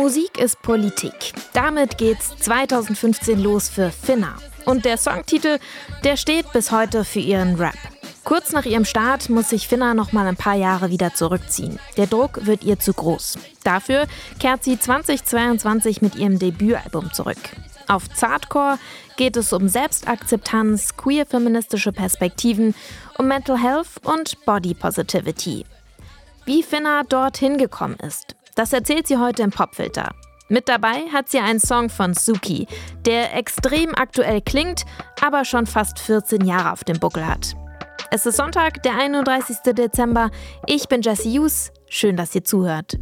Musik ist Politik. Damit geht's 2015 los für Finna. Und der Songtitel, der steht bis heute für ihren Rap. Kurz nach ihrem Start muss sich Finna noch mal ein paar Jahre wieder zurückziehen. Der Druck wird ihr zu groß. Dafür kehrt sie 2022 mit ihrem Debütalbum zurück. Auf Zartcore geht es um Selbstakzeptanz, queer-feministische Perspektiven, um Mental Health und Body Positivity. Wie Finna dorthin gekommen ist, das erzählt sie heute im Popfilter. Mit dabei hat sie einen Song von Suki, der extrem aktuell klingt, aber schon fast 14 Jahre auf dem Buckel hat. Es ist Sonntag, der 31. Dezember. Ich bin Jessie Hughes. Schön, dass ihr zuhört.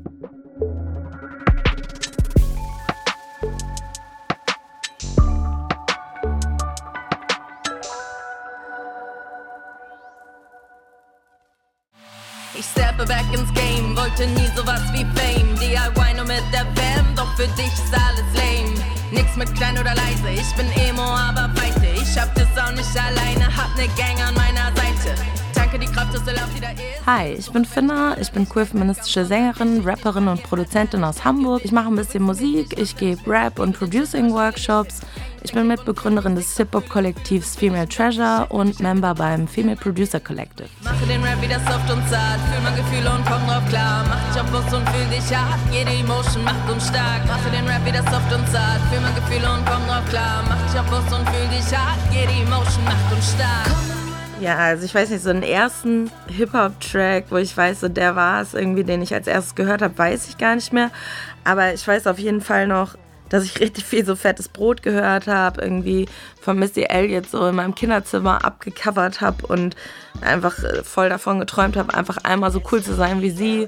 Ich steppe back ins Game, wollte nie sowas wie Fame. DIY nur mit der Fam, doch für dich ist alles lame. Nix mit klein oder leise, ich bin Emo, aber weite. Ich hab das auch nicht alleine, hab ne Gang an meiner Seite. Danke die Kraft, dass der Lauf wieder ist. Hi, ich bin Finna, ich bin queer-feministische Sängerin, Rapperin und Produzentin aus Hamburg. Ich mache ein bisschen Musik, ich gebe Rap- und Producing-Workshops. Ich bin Mitbegründerin des Hip-Hop-Kollektivs Female Treasure und Member beim Female Producer Collective. Mache den Rap wieder soft und zart, fühl mein Gefühl und komm drauf klar. Mach dich auf Bus und fühl dich hart, jede Emotion macht uns stark. Mache den Rap wieder soft und zart, fühl mein Gefühl und komm drauf klar. Mach dich auf Bus und fühl dich hart, jede Emotion macht uns stark. Ja, also ich weiß nicht, so einen ersten Hip-Hop-Track, wo ich weiß, so der war es irgendwie, den ich als erstes gehört habe, weiß ich gar nicht mehr. Aber ich weiß auf jeden Fall noch, dass ich richtig viel so fettes Brot gehört habe, irgendwie von Missy Elliott so in meinem Kinderzimmer abgecovert habe und einfach voll davon geträumt habe, einfach einmal so cool zu sein wie sie.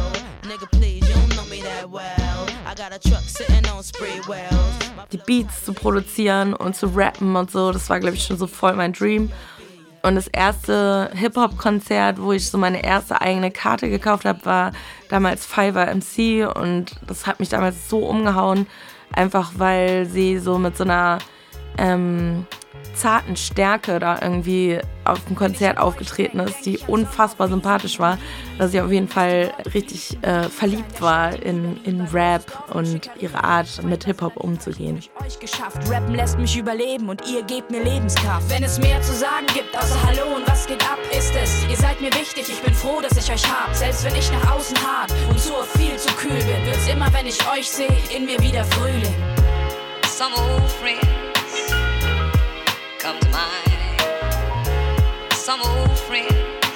Die Beats zu produzieren und zu rappen und so, das war, glaube ich, schon so voll mein Dream. Und das erste Hip-Hop-Konzert, wo ich so meine erste eigene Karte gekauft habe, war damals Fiverr MC und das hat mich damals so umgehauen, einfach weil sie so mit so einer zarten Stärke da irgendwie auf dem Konzert aufgetreten ist, die unfassbar sympathisch war, dass ich auf jeden Fall richtig verliebt war in Rap und ihre Art, mit Hip-Hop umzugehen. Euch geschafft, rappen lässt mich überleben und ihr gebt mir Lebenskraft. Wenn es mehr zu sagen gibt, außer Hallo und was geht ab, ist es. Ihr seid mir wichtig, ich bin froh, dass ich euch hab. Selbst wenn ich nach außen hart und so viel zu kühl bin, wird's immer, wenn ich euch sehe, in mir wieder Frühling. Some old friends come to mind. Some old friends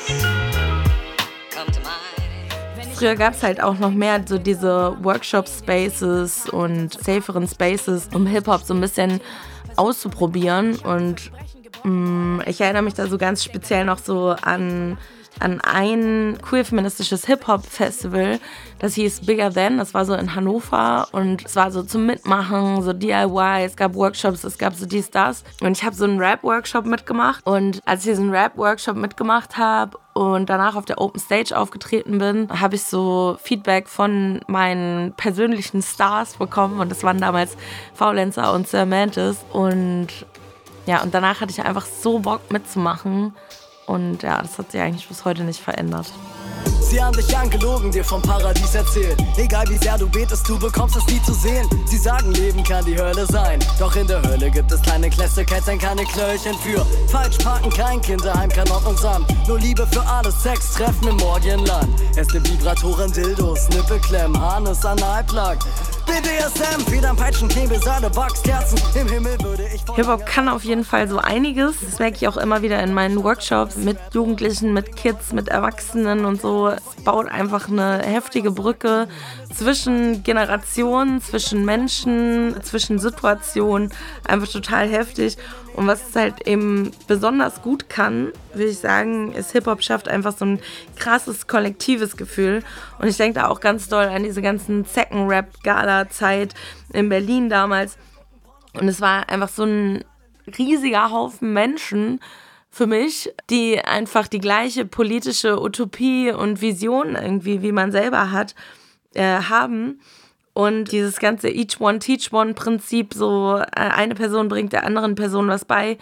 come to mind. Früher gab es halt auch noch mehr so diese Workshop-Spaces und saferen Spaces, um Hip-Hop so ein bisschen auszuprobieren. Und ich erinnere mich da so ganz speziell noch so an ein queer-feministisches Hip-Hop-Festival, das hieß Bigger Than, das war so in Hannover und es war so zum Mitmachen, so DIY, es gab Workshops, es gab so dies, das und ich habe so einen Rap-Workshop mitgemacht und als ich diesen Rap-Workshop mitgemacht habe und danach auf der Open Stage aufgetreten bin, habe ich so Feedback von meinen persönlichen Stars bekommen und das waren damals Faulenzer und Sir Mantis und ja, und danach hatte ich einfach so Bock mitzumachen. Und ja, das hat sich eigentlich bis heute nicht verändert. Sie haben dich angelogen, dir vom Paradies erzählt. Egal wie sehr du betest, du bekommst es nie zu sehen. Sie sagen, Leben kann die Hölle sein. Doch in der Hölle gibt es kleine Klässerketten, keine Knöllchen für falsch parken, kein Kinderheim, kein Ordnungsamt. Nur Liebe für alles, Sex, Treffen im Morgenland. Erste Vibratoren, Dildos, Nippelklemmen, Harness, Analplug. BDSM, Federn, Peitschen, Knebel, Seile, Wachskerzen. Im Himmel würde ich... Hip-Hop kann auf jeden Fall so einiges. Das merke ich auch immer wieder in meinen Workshops mit Jugendlichen, mit Kids, mit Erwachsenen und so. Es baut einfach eine heftige Brücke zwischen Generationen, zwischen Menschen, zwischen Situationen. Einfach total heftig. Und was es halt eben besonders gut kann, würde ich sagen, ist Hip-Hop schafft einfach so ein krasses kollektives Gefühl. Und ich denke da auch ganz doll an diese ganzen Zecken-Rap-Gala-Zeit in Berlin damals. Und es war einfach so ein riesiger Haufen Menschen für mich, die einfach die gleiche politische Utopie und Vision irgendwie, wie man selber hat, haben. Und dieses ganze Each One Teach One Prinzip, so eine Person bringt der anderen Person was bei.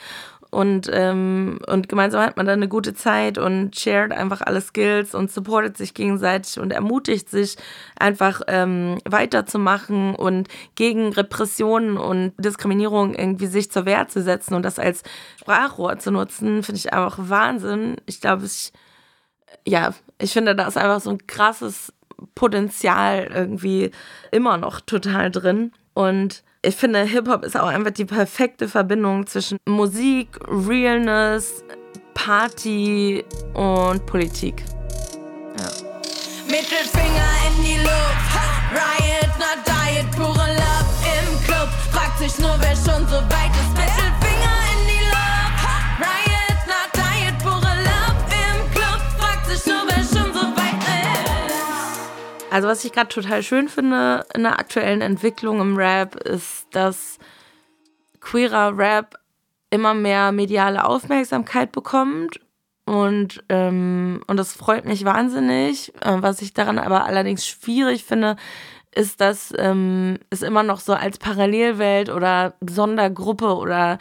und gemeinsam hat man dann eine gute Zeit und shared einfach alle Skills und supportet sich gegenseitig und ermutigt sich einfach weiterzumachen und gegen Repressionen und Diskriminierung irgendwie sich zur Wehr zu setzen und das als Sprachrohr zu nutzen, finde ich einfach Wahnsinn. Ich glaube, ich finde, da ist einfach so ein krasses Potenzial irgendwie immer noch total drin. Und ich finde, Hip-Hop ist auch einfach die perfekte Verbindung zwischen Musik, Realness, Party und Politik. Ja. Mittelfinger in die Luft, Riot, not Diet, pure Love im Club. Fragt sich nur, wer schon so weit ist. Mittelfinger in die Luft, Riot, not Diet, pure Love im Club. Fragt sich nur, wer schon so weit ist. Also was ich gerade total schön finde in der aktuellen Entwicklung im Rap, ist, dass queerer Rap immer mehr mediale Aufmerksamkeit bekommt. Und das freut mich wahnsinnig. Was ich daran aber allerdings schwierig finde, ist, dass es immer noch so als Parallelwelt oder Sondergruppe oder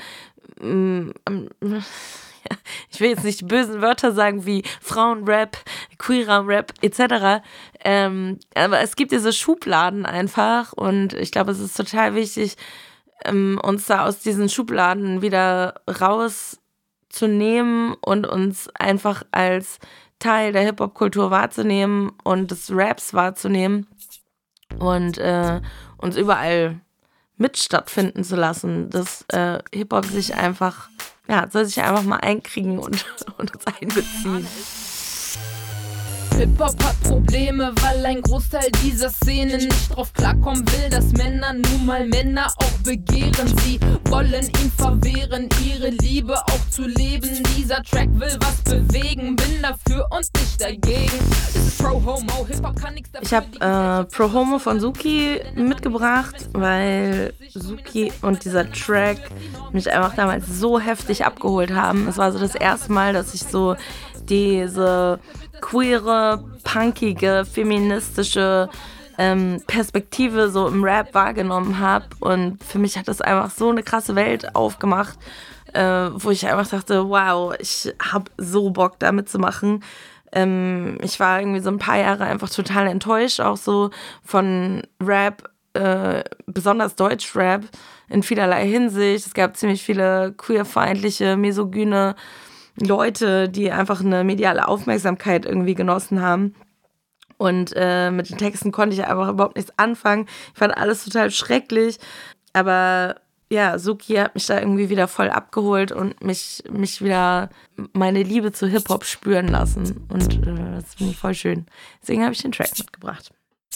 ich will jetzt nicht die bösen Wörter sagen wie Frauenrap, queerer Rap etc. Aber es gibt diese Schubladen einfach und ich glaube, es ist total wichtig, uns da aus diesen Schubladen wieder rauszunehmen und uns einfach als Teil der Hip-Hop-Kultur wahrzunehmen und des Raps wahrzunehmen und uns überall mit stattfinden zu lassen, dass Hip-Hop sich einfach, soll sich einfach mal einkriegen und uns einbeziehen. Hip-Hop hat Probleme, weil ein Großteil dieser Szene nicht drauf klarkommen will, dass Männer nun mal Männer auch begehren. Sie wollen ihm verwehren, ihre Liebe auch zu leben. Dieser Track will was bewegen, bin dafür und nicht dagegen. Das ist Pro-Homo, Hip-Hop kann nichts dafür. Ich habe Pro-Homo von Suki mitgebracht, weil Suki und dieser Track mich einfach damals so heftig abgeholt haben. Es war so das erste Mal, dass ich so diese queere, punkige, feministische Perspektive so im Rap wahrgenommen habe. Und für mich hat das einfach so eine krasse Welt aufgemacht, wo ich einfach dachte, wow, ich habe so Bock damit zu machen. Ich war irgendwie so ein paar Jahre einfach total enttäuscht, auch so von Rap, besonders Deutschrap in vielerlei Hinsicht. Es gab ziemlich viele queerfeindliche, misogyne Leute, die einfach eine mediale Aufmerksamkeit irgendwie genossen haben. Und mit den Texten konnte ich einfach überhaupt nichts anfangen. Ich fand alles total schrecklich. Aber ja, Suki hat mich da irgendwie wieder voll abgeholt und mich wieder meine Liebe zu Hip-Hop spüren lassen. Und das finde ich voll schön. Deswegen habe ich den Track mitgebracht.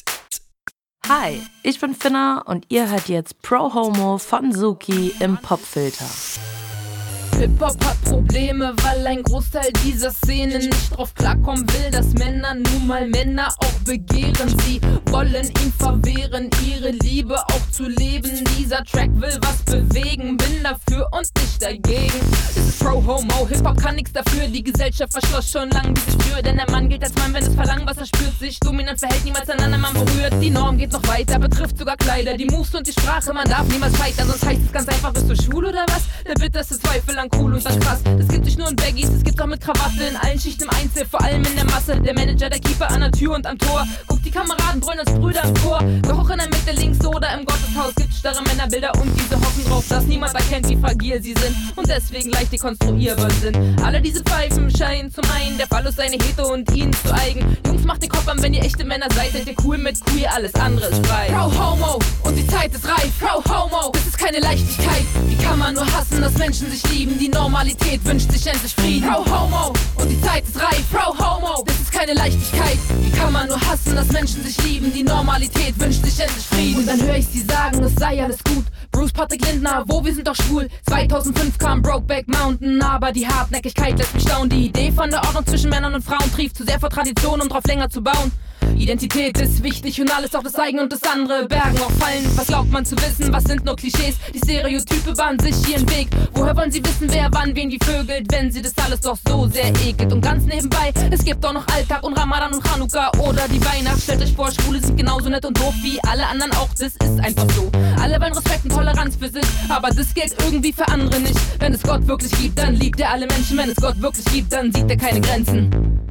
Hi, ich bin Finna und ihr hört jetzt Pro-Homo von Suki im Popfilter. Hip-Hop hat Probleme, weil ein Großteil dieser Szene nicht drauf klarkommen will, dass Männer nun mal Männer auch begehren. Sie wollen ihm verwehren, ihre Liebe auch zu leben. Dieser Track will was bewegen, bin dafür und nicht dagegen. Es ist Pro-Homo, Hip-Hop kann nichts dafür. Die Gesellschaft verschloss schon lange diese Tür, denn der Mann gilt als Mann, wenn es verlangt, was er spürt. Sich dominant verhält, niemals einen anderen Mann berührt. Die Norm geht noch weiter, betrifft sogar Kleider. Die Moves und die Sprache, man darf niemals scheitern. Sonst heißt es ganz einfach, bist du schwul oder was? Der bitterste Zweifel an cool und dann krass. Das gibt nicht nur in Baggies, das gibt's auch mit Krawatte. In allen Schichten im Einzel, vor allem in der Masse. Der Manager, der Keeper an der Tür und am Tor. Guckt die Kameraden brüllen als Brüder im Chor. Doch auch in der Mitte, links oder im Gotteshaus gibt's starre Männerbilder und diese hoffen drauf, dass niemand erkennt, wie fragil sie sind und deswegen leicht dekonstruierbar sind. Alle diese Pfeifen scheinen zu meinen, der Phallus sei eine Hetero und ihnen zu eigen. Jungs, macht den Kopf an, wenn ihr echte Männer seid, seid ihr cool mit queer, alles andere ist frei. Pro-Homo und die Zeit ist reif. Pro-Homo, das ist keine Leichtigkeit. Wie kann man nur hassen, dass Menschen sich lieben? Die Normalität wünscht sich endlich Frieden. Pro-Homo und die Zeit ist reif. Pro-Homo, das ist keine Leichtigkeit. Wie kann man nur hassen, dass Menschen sich lieben? Die Normalität wünscht sich endlich Frieden. Und dann höre ich sie sagen, es sei alles gut. Bruce Patrick Lindner, wo wir sind doch schwul. 2005 kam Brokeback Mountain, aber die Hartnäckigkeit lässt mich staunen. Die Idee von der Ordnung zwischen Männern und Frauen trieft zu sehr vor Tradition, um drauf länger zu bauen. Identität ist wichtig und alles, auch das eigene und das andere. Bergen auch Fallen, was glaubt man zu wissen? Was sind nur Klischees? Die Stereotype bahnen sich ihren Weg. Woher wollen sie wissen, wer wann wen wie vögelt, wenn sie das alles doch so sehr ekelt? Und ganz nebenbei, es gibt auch noch Alltag und Ramadan und Chanukka oder die Weihnacht. Stellt euch vor, Schwule sind genauso nett und doof wie alle anderen auch, das ist einfach so. Alle wollen Respekt und Toleranz für sich, aber das gilt irgendwie für andere nicht. Wenn es Gott wirklich gibt, dann liebt er alle Menschen. Wenn es Gott wirklich gibt, dann sieht er keine Grenzen.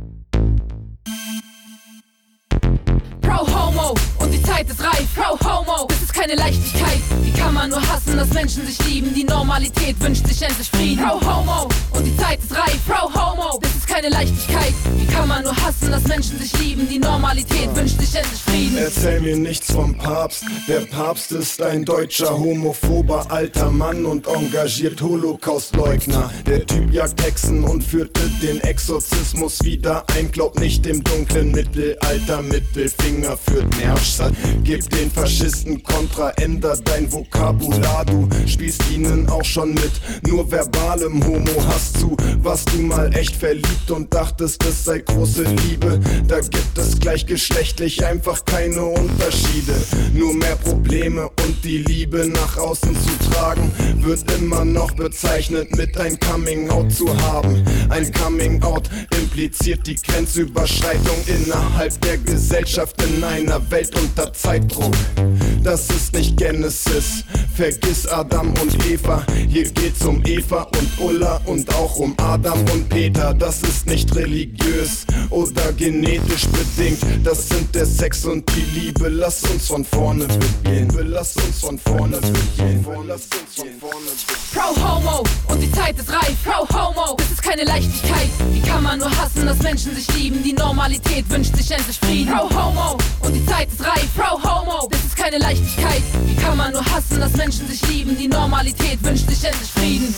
Pro-Homo und die Zeit ist reif. Pro-Homo, das ist keine Leichtigkeit. Wie kann man nur hassen, dass Menschen sich lieben? Die Normalität wünscht sich endlich Frieden. Pro-Homo und die Zeit ist reif. Pro-Homo, das ist keine Leichtigkeit. Wie kann man nur hassen, dass Menschen sich lieben? Die Normalität wünscht sich endlich Frieden. Erzähl mir nichts vom Papst. Der Papst ist ein deutscher homophober alter Mann und engagiert Holocaustleugner. Der Typ jagt Hexen und führte den Exorzismus wieder ein. Glaub nicht dem dunklen Mittelalter, Mittelfinger führt Nervstadt. Gib den Faschisten Kontra, änder dein Vokabular. Du spielst ihnen auch schon mit nur verbalem Homo-Hass zu. Warst du mal echt verliebt und dachtest, es sei große Liebe? Da gibt es gleichgeschlechtlich einfach keine Unterschiede. Nur mehr Probleme und die Liebe nach außen zu tragen wird immer noch bezeichnet mit ein Coming-out zu haben. Ein Coming-out impliziert die Grenzüberschreitung innerhalb der Gesellschaft in einer Welt unter Zeitdruck. Das ist nicht Genesis, vergiss Adam und Eva. Hier geht's um Eva und Ulla und auch um Adam und Peter. Das ist nicht religiös oder genetisch bedingt. Das sind der Sex und die Liebe. Lass uns von vorne beginnen. Lass uns von vorne beginnen. Lass uns von vorne beginnen. Pro-Homo und die Zeit ist reif. Pro-Homo, das ist keine Leichtigkeit. Wie kann man nur hassen, dass Menschen sich lieben? Die Normalität wünscht sich endlich Frieden. Pro-Homo und die Zeit ist reif. Pro-Homo, das ist keine Leichtigkeit. Wie kann man nur hassen, dass Menschen sich lieben? Die Normalität wünscht sich endlich Frieden.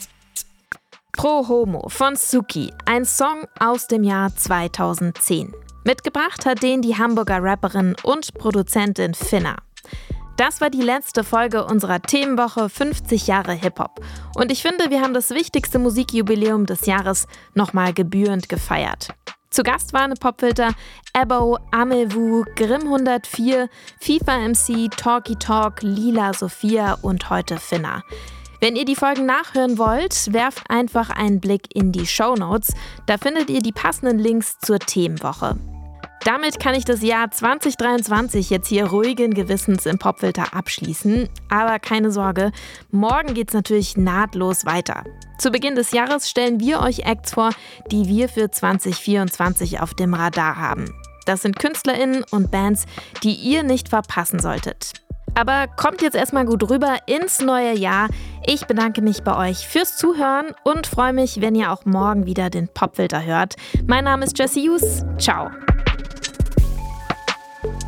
Pro-Homo von Suki, ein Song aus dem Jahr 2010. Mitgebracht hat den die Hamburger Rapperin und Produzentin Finna. Das war die letzte Folge unserer Themenwoche 50 Jahre Hip-Hop. Und ich finde, wir haben das wichtigste Musikjubiläum des Jahres nochmal gebührend gefeiert. Zu Gast waren Popfilter, Ebo, Amewu, Grimm 104, FIFA MC, Talky Talk, Lila Sophia und heute Finna. Wenn ihr die Folgen nachhören wollt, werft einfach einen Blick in die Shownotes. Da findet ihr die passenden Links zur Themenwoche. Damit kann ich das Jahr 2023 jetzt hier ruhigen Gewissens im Popfilter abschließen. Aber keine Sorge, morgen geht's natürlich nahtlos weiter. Zu Beginn des Jahres stellen wir euch Acts vor, die wir für 2024 auf dem Radar haben. Das sind KünstlerInnen und Bands, die ihr nicht verpassen solltet. Aber kommt jetzt erstmal gut rüber ins neue Jahr. Ich bedanke mich bei euch fürs Zuhören und freue mich, wenn ihr auch morgen wieder den Popfilter hört. Mein Name ist Jessie Hughes. Ciao.